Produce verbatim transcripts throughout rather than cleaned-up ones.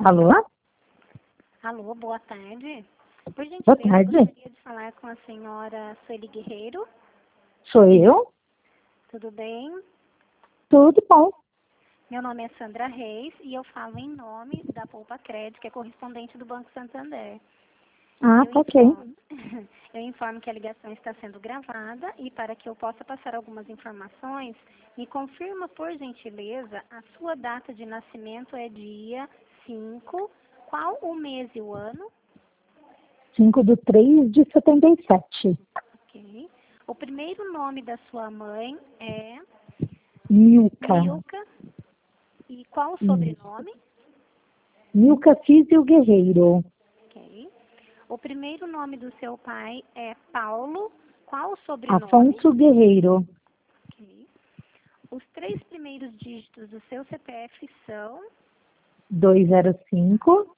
Alô? Alô, boa tarde. Por Boa gentileza, tarde. eu gostaria de falar com a senhora Sueli Guerreiro. Sou eu? Tudo bem? Tudo bom. Meu nome é Sandra Reis e eu falo em nome da Poupa Crédito, que é correspondente do Banco Santander. Ah, Eu tá ok. informo, eu informo que a ligação está sendo gravada e para que eu possa passar algumas informações, me confirma, por gentileza, a sua data de nascimento é dia cinco, qual o mês e o ano? cinco de três de setenta e sete. Ok. O primeiro nome da sua mãe é Milka. Milka. E qual o Isso. sobrenome? Milka Físio Guerreiro. Ok. O primeiro nome do seu pai é Paulo. Qual o sobrenome? Afonso Guerreiro. Ok. Os três primeiros dígitos do seu C P F são... duzentos e cinco,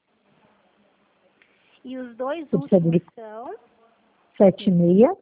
E os dois Eu preciso últimos de- são... setenta e seis.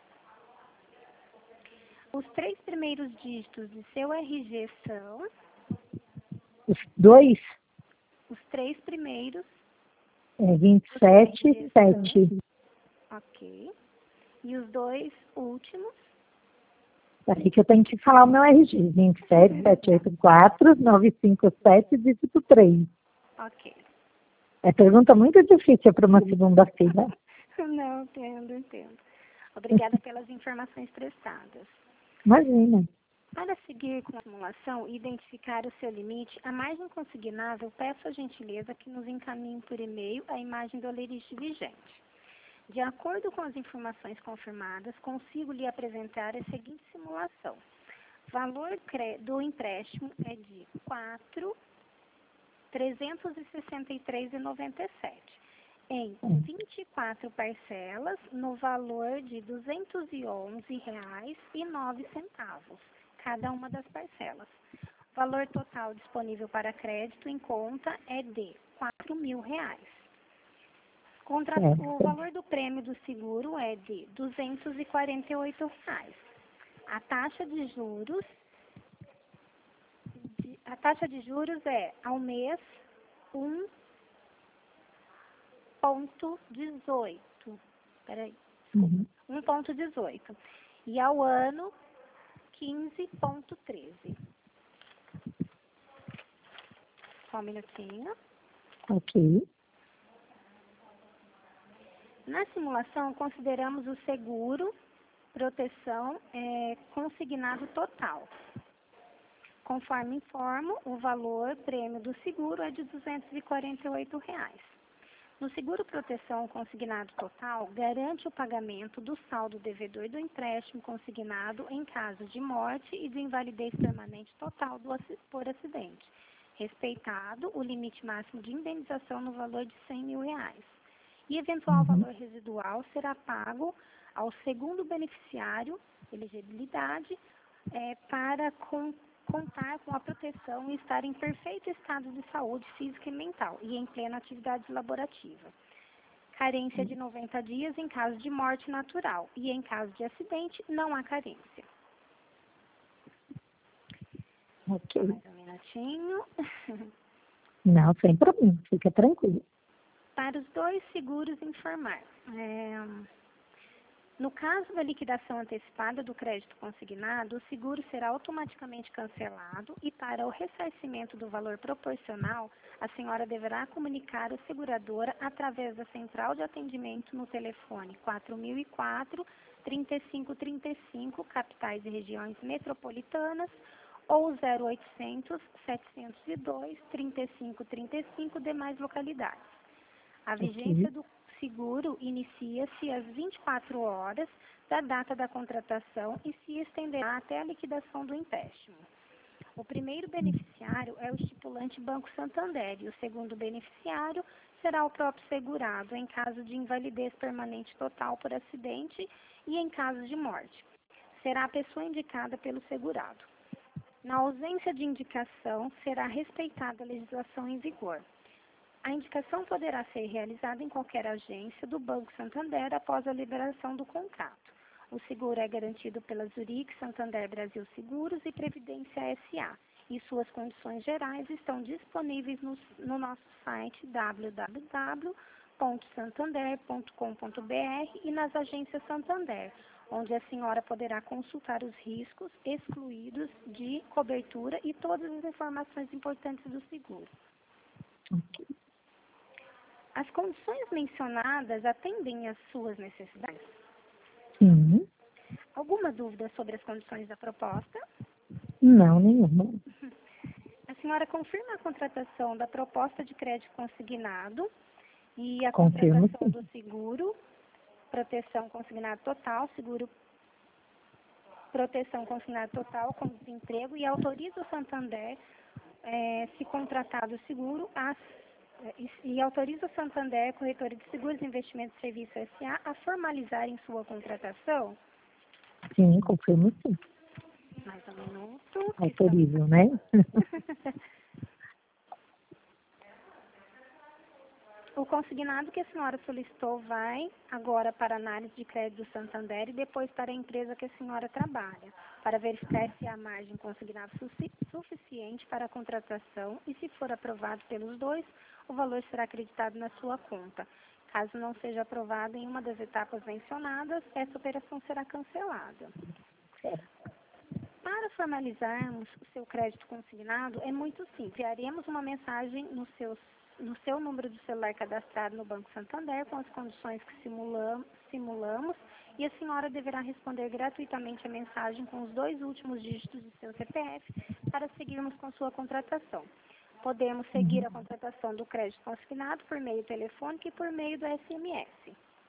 Os três primeiros dígitos do seu R G são... Os dois Os três primeiros... é vinte e sete, sete. Ok. E os dois últimos... Peraí que eu tenho que falar o meu R G. vinte e sete, setecentos e oitenta e quatro, novecentos e cinquenta e sete, dígito três. Ok. É pergunta muito difícil para uma segunda-feira. Não, entendo, entendo. Obrigada pelas informações prestadas. Imagina. Para seguir com a simulação e identificar o seu limite, a margem consignável, peço a gentileza que nos encaminhe por e-mail a imagem do aleriste vigente. De acordo com as informações confirmadas, consigo lhe apresentar a seguinte simulação. Valor do empréstimo é de quatro mil trezentos e sessenta e três reais e noventa e sete centavos. Em vinte e quatro parcelas, no valor de duzentos e onze reais e nove centavos, cada uma das parcelas. O valor total disponível para crédito em conta é de quatro mil reais. Contra, o valor do prêmio do seguro é de duzentos e quarenta e oito reais. A taxa de juros, de, a taxa de juros é ao mês um ponto dezoito. Peraí, desculpa. Uhum. um ponto dezoito. E ao ano, quinze ponto treze. Só um minutinho. Ok. Na simulação, consideramos o seguro, proteção é, consignado total. Conforme informo, o valor prêmio do seguro é de duzentos e quarenta e oito reais. No seguro proteção consignado total, garante o pagamento do saldo devedor do empréstimo consignado em caso de morte e de invalidez permanente total do, por acidente, respeitado o limite máximo de indenização no valor de cem mil reais. E eventual Uhum. valor residual será pago ao segundo beneficiário, elegibilidade, é, para com, contar com a proteção e estar em perfeito estado de saúde física e mental e em plena atividade laborativa. Carência de noventa dias em caso de morte natural e em caso de acidente não há carência. Ok. Mais um minutinho. Não, sem problema, fica tranquilo. Para os dois seguros informar. É, no caso da liquidação antecipada do crédito consignado, o seguro será automaticamente cancelado e para o ressarcimento do valor proporcional, a senhora deverá comunicar a seguradora através da central de atendimento no telefone quatro mil e quatro, trinta e cinco trinta e cinco, capitais e regiões metropolitanas, ou zero oitocentos, setecentos e dois, trinta e cinco trinta e cinco, demais localidades. A vigência do seguro inicia-se às vinte e quatro horas da data da contratação e se estenderá até a liquidação do empréstimo. O primeiro beneficiário é o estipulante Banco Santander e o segundo beneficiário será o próprio segurado em caso de invalidez permanente total por acidente e em caso de morte. Será a pessoa indicada pelo segurado. Na ausência de indicação, será respeitada a legislação em vigor. A indicação poderá ser realizada em qualquer agência do Banco Santander após a liberação do contrato. O seguro é garantido pela Zurich Santander Brasil Seguros e Previdência S A e suas condições gerais estão disponíveis no, no nosso site w w w ponto santander ponto com ponto b r e nas agências Santander, onde a senhora poderá consultar os riscos excluídos de cobertura e todas as informações importantes do seguro. Ok. As condições mencionadas atendem às suas necessidades? Sim. Alguma dúvida sobre as condições da proposta? Não, nenhuma. A senhora confirma a contratação da proposta de crédito consignado e a Confirmo, contratação sim. do seguro, proteção consignado total, seguro, proteção consignado total com desemprego e autoriza o Santander, eh, se contratado o seguro, a, e, e autoriza o Santander, corretora de seguros e investimentos de serviço S A, a formalizarem sua contratação? Sim, confirmo, sim. Mais um minuto. Autorizo, né? O consignado que a senhora solicitou vai agora para a análise de crédito do Santander e depois para a empresa que a senhora trabalha, para verificar se há margem consignada sufici- suficiente para a contratação e, se for aprovado pelos dois, o valor será acreditado na sua conta. Caso não seja aprovado em uma das etapas mencionadas, essa operação será cancelada. Para formalizarmos o seu crédito consignado, é muito simples. Enviaremos uma mensagem no seu, no seu número de celular cadastrado no Banco Santander com as condições que simulam, simulamos e a senhora deverá responder gratuitamente a mensagem com os dois últimos dígitos do seu C P F para seguirmos com sua contratação. Podemos seguir a contratação do crédito consignado por meio telefônico e por meio do S M S.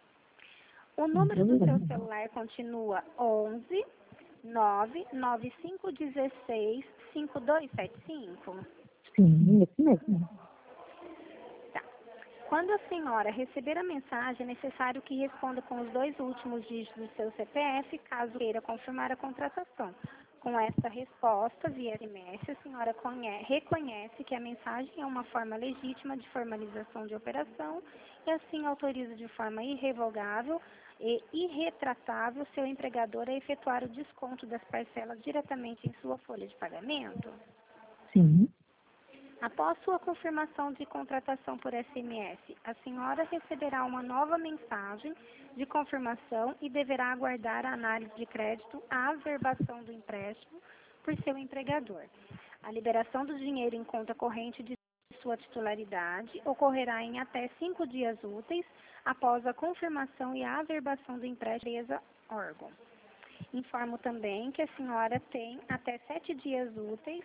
O número do seu celular continua onze nove nove cinco um seis cinco dois sete cinco? Sim, esse mesmo. Tá. Quando a senhora receber a mensagem, é necessário que responda com os dois últimos dígitos do seu C P F, caso queira confirmar a contratação. Com essa resposta, via S M S, a senhora conhe- reconhece que a mensagem é uma forma legítima de formalização de operação e assim autoriza de forma irrevogável e irretratável seu empregador a efetuar o desconto das parcelas diretamente em sua folha de pagamento? Sim. Após sua confirmação de contratação por S M S, a senhora receberá uma nova mensagem de confirmação e deverá aguardar a análise de crédito, a averbação do empréstimo por seu empregador. A liberação do dinheiro em conta corrente de sua titularidade ocorrerá em até cinco dias úteis após a confirmação e a averbação do empréstimo empresa órgão. Informo também que a senhora tem até sete dias úteis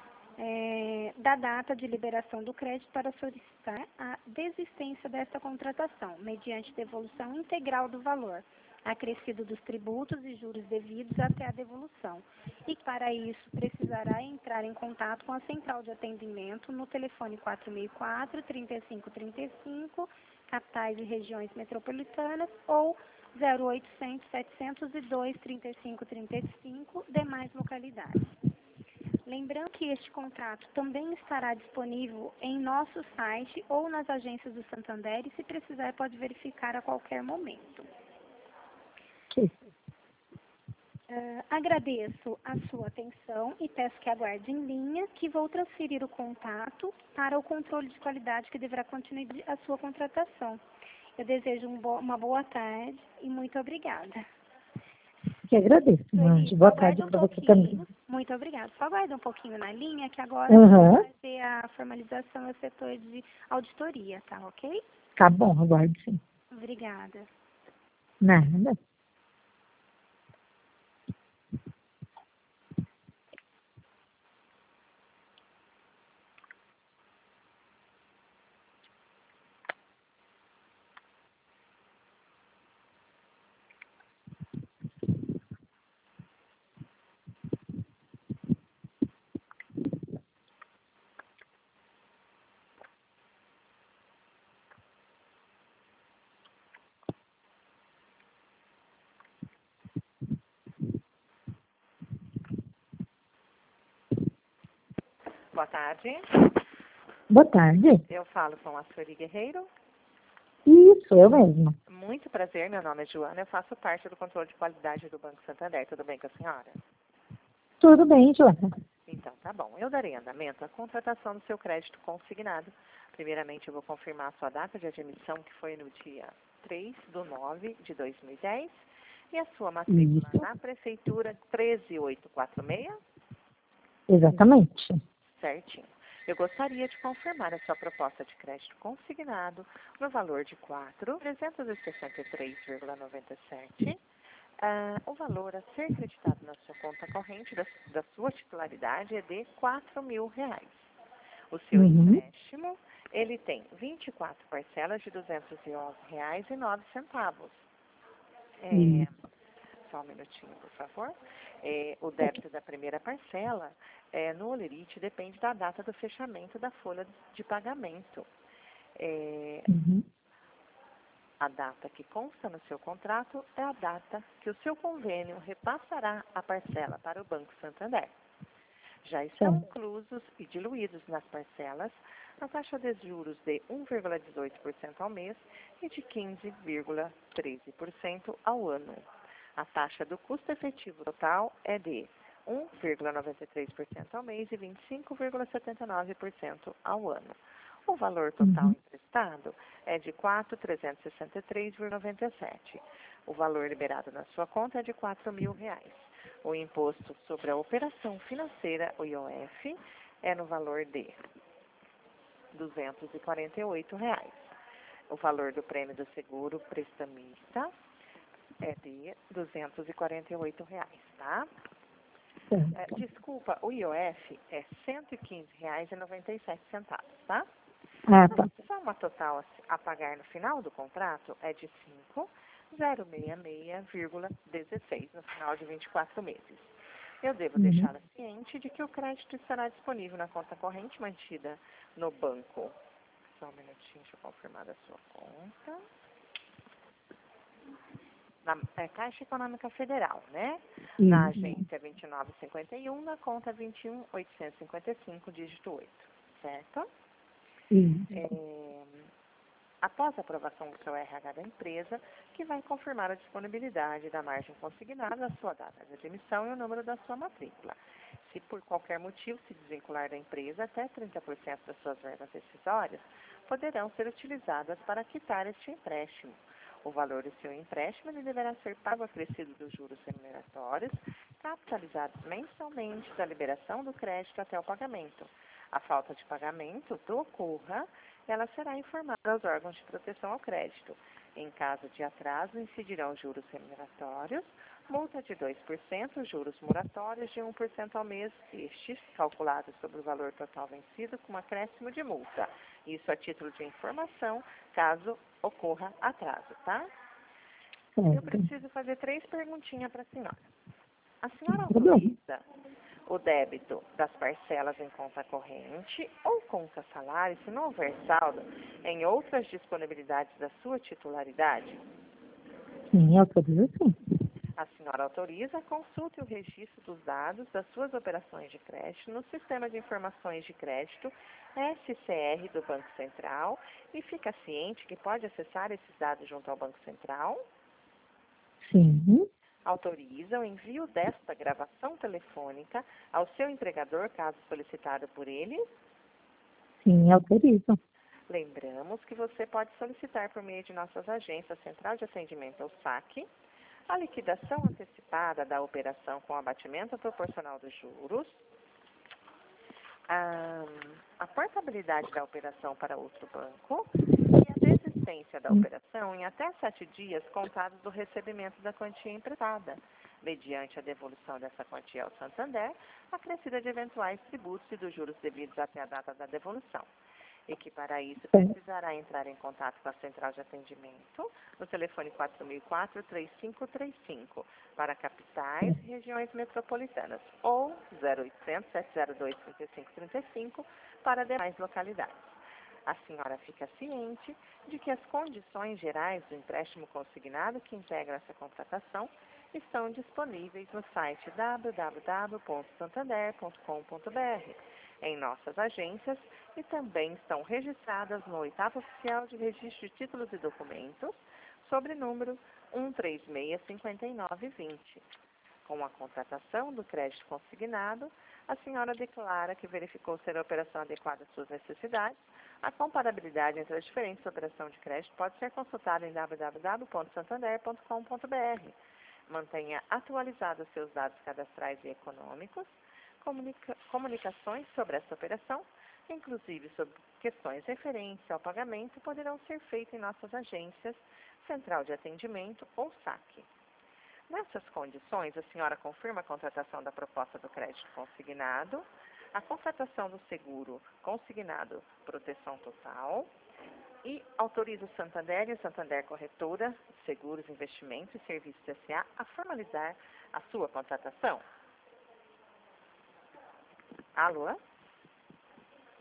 É, da data de liberação do crédito para solicitar a desistência desta contratação, mediante devolução integral do valor, acrescido dos tributos e juros devidos até a devolução. E, para isso, precisará entrar em contato com a central de atendimento no telefone quatro seis quatro, três cinco três cinco, capitais e regiões metropolitanas, ou zero oitocentos, setecentos e dois, trinta e cinco trinta e cinco, demais localidades. Lembrando que este contrato também estará disponível em nosso site ou nas agências do Santander e, se precisar, pode verificar a qualquer momento. Ok. Uh, agradeço a sua atenção e peço que aguarde em linha, que vou transferir o contato para o controle de qualidade que deverá continuar a sua contratação. Eu desejo um bo- uma boa tarde e muito obrigada. Que agradeço, Anjo. Boa tarde um para você também. Muito obrigada. Só aguarda um pouquinho na linha, que agora Uhum. vai ter a formalização do setor de auditoria, tá ok? Tá bom, aguardo sim. Obrigada. Nada. Boa tarde. Boa tarde. Eu falo com a Sueli Guerreiro. Isso, eu mesma. Muito prazer, meu nome é Joana, eu faço parte do controle de qualidade do Banco Santander. Tudo bem com a senhora? Tudo bem, Joana. Então, tá bom. Eu darei andamento à contratação do seu crédito consignado. Primeiramente, eu vou confirmar a sua data de admissão, que foi no dia três de nove de dois mil e dez, e a sua matrícula Isso. na Prefeitura três oito quatro seis. Exatamente. Certinho. Eu gostaria de confirmar a sua proposta de crédito consignado no valor de quatro mil trezentos e sessenta e três vírgula noventa e sete. Uh, o valor a ser creditado na sua conta corrente da, da sua titularidade é de quatro mil reais. O seu Uhum. empréstimo, ele tem vinte e quatro parcelas de duzentos e onze reais e nove centavos. É, Isso. só um minutinho, por favor. É, o débito da primeira parcela é, no Olerite depende da data do fechamento da folha de pagamento. É, Uhum. A data que consta no seu contrato é a data que o seu convênio repassará a parcela para o Banco Santander. Já estão Certo. inclusos e diluídos nas parcelas a taxa de juros de um vírgula dezoito por cento ao mês e de quinze vírgula treze por cento ao ano. A taxa do custo efetivo total é de um vírgula noventa e três por cento ao mês e vinte e cinco vírgula setenta e nove por cento ao ano. O valor total Uhum. emprestado é de quatro mil trezentos e sessenta e três vírgula noventa e sete. O valor liberado na sua conta é de quatro mil reais. O imposto sobre a operação financeira, o I O F, é no valor de duzentos e quarenta e oito reais. O valor do prêmio do seguro prestamista é de duzentos e quarenta e oito reais, tá? Certo. É, desculpa, o I O F é cento e quinze reais e noventa e sete centavos, tá? Ah, tá. A soma total a pagar no final do contrato é de cinco mil sessenta e seis vírgula dezesseis no final de vinte e quatro meses. Eu devo Uhum. deixá-la ciente de que o crédito estará disponível na conta corrente mantida no banco. Só um minutinho, deixa eu confirmar a sua conta. Na é, Caixa Econômica Federal, né? Na Isso. agência vinte e nove cinquenta e um, na conta vinte e um mil oitocentos e cinquenta e cinco, dígito oito, certo? Isso. É, após a aprovação do seu R H da empresa, que vai confirmar a disponibilidade da margem consignada, a sua data de admissão e o número da sua matrícula. Se por qualquer motivo se desvincular da empresa, até trinta por cento das suas verbas rescisórias poderão ser utilizadas para quitar este empréstimo. O valor do seu empréstimo ele deverá ser pago acrescido dos juros remuneratórios, capitalizados mensalmente da liberação do crédito até o pagamento. A falta de pagamento do ocorra, ela será informada aos órgãos de proteção ao crédito. Em caso de atraso, incidirão juros remuneratórios, multa de dois por cento, juros moratórios de um por cento ao mês, estes calculados sobre o valor total vencido com acréscimo de multa. Isso a título de informação, caso ocorra atraso, tá? Eu Certo. preciso fazer três perguntinhas para a senhora. A senhora Tudo bem. autoriza o débito das parcelas em conta corrente ou conta salário, se não houver saldo, em outras disponibilidades da sua titularidade? Sim, autorizo sim. A senhora autoriza, consulte o registro dos dados das suas operações de crédito no Sistema de Informações de Crédito, S C R, do Banco Central, e fica ciente que pode acessar esses dados junto ao Banco Central? Sim. Autoriza o envio desta gravação telefônica ao seu empregador, caso solicitado por ele? Sim, autorizo. Lembramos que você pode solicitar por meio de nossas agências Central de Atendimento ao SAC a liquidação antecipada da operação com abatimento proporcional dos juros, a, a portabilidade da operação para outro banco e a desistência da operação em até sete dias contados do recebimento da quantia emprestada, mediante a devolução dessa quantia ao Santander, acrescida de eventuais tributos e dos juros devidos até a data da devolução. E que para isso precisará entrar em contato com a Central de Atendimento no telefone quatro mil e quatro, três cinco três cinco para capitais e regiões metropolitanas ou zero oitocentos, sete zero dois, trinta e cinco trinta e cinco para demais localidades. A senhora fica ciente de que as condições gerais do empréstimo consignado que integram essa contratação estão disponíveis no site w w w ponto santander ponto com ponto b r, em nossas agências, e também estão registradas no oitavo Oficial de Registro de Títulos e Documentos, sobre número um três seis, cinco nove dois zero. Com a contratação do crédito consignado, a senhora declara que verificou ser a operação adequada às suas necessidades. A comparabilidade entre as diferentes operações de crédito pode ser consultada em w w w ponto santander ponto com ponto b r. Mantenha atualizados seus dados cadastrais e econômicos, comunica comunicações sobre essa operação, inclusive sobre questões referentes ao pagamento, poderão ser feitas em nossas agências, Central de Atendimento ou saque. Nessas condições, a senhora confirma a contratação da proposta do crédito consignado, a contratação do seguro consignado proteção total e autoriza o Santander e o Santander Corretora, Seguros, Investimentos e Serviços S A a formalizar a sua contratação. Alô?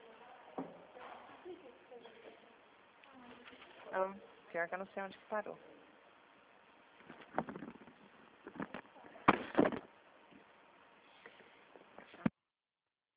Ah, pior que eu não sei onde que parou.